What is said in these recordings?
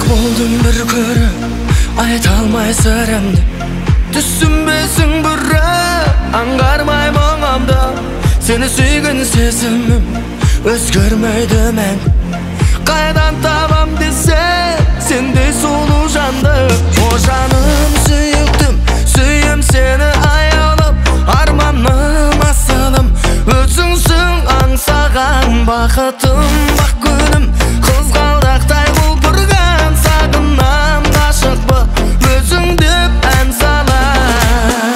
болдым бір көріп, айта алмай сырымды. Түсінбесің бірақ аңғармай мұңымды. Сені сүйген сезімім өзгермейді мән. Қайдан табам десе сендей сұлу жанды. О жаным сүйіктім, сүйем сені аяулым. Арманым асылым, өзіңсің аңсаған бақытым, бақ күнім. Қызғалдақтай құлпырған сағынам, ғашықпын өзің деп ән салам.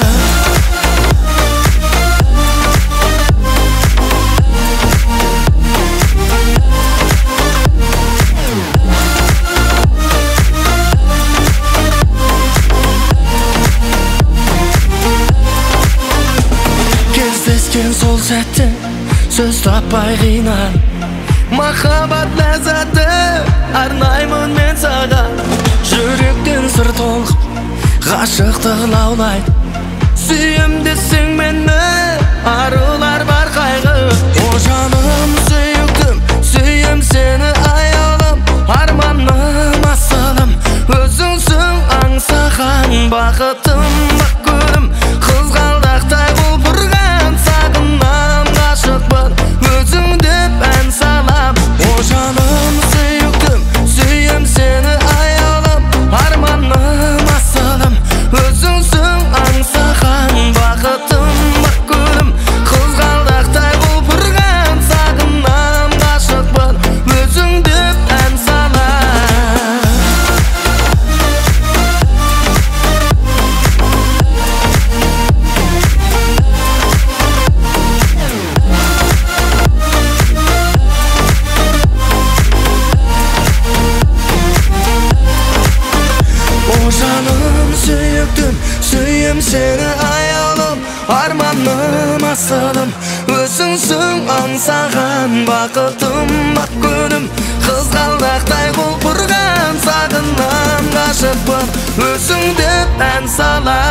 Кездескен сол сәтте сөз таппай қинан. Махаббат ләззаты арнаймын мен саған. Жүректен сыр толқып, ғашықтық лаулайды. Сүйем десең мені, арулар бар қайғы. О жаным сүйіктім, сүйем сені аяулым. Арманым асылым, өзіңсің аңсаған бақытым, бақ күнім. Қызғалдақтай құлпырған сағынам, ғашықпын өзің деп ән салам. О жаным сүйіктім, сүйем сені аяулым. Арманым асылым, өзіңсің аңсаған бақытым, бақ күнім. Қызғалдақтай құлпырған сағынам, ғашықпын өзің деп ән салам. О жаным сүйіктім, сүйем сені аяулым. Арманым асылым, өзіңсің аңсаған бақытым, бақ күнім. Қызғалдақтай құлпырған сағынам, ғашықпын өзің деп ән салам.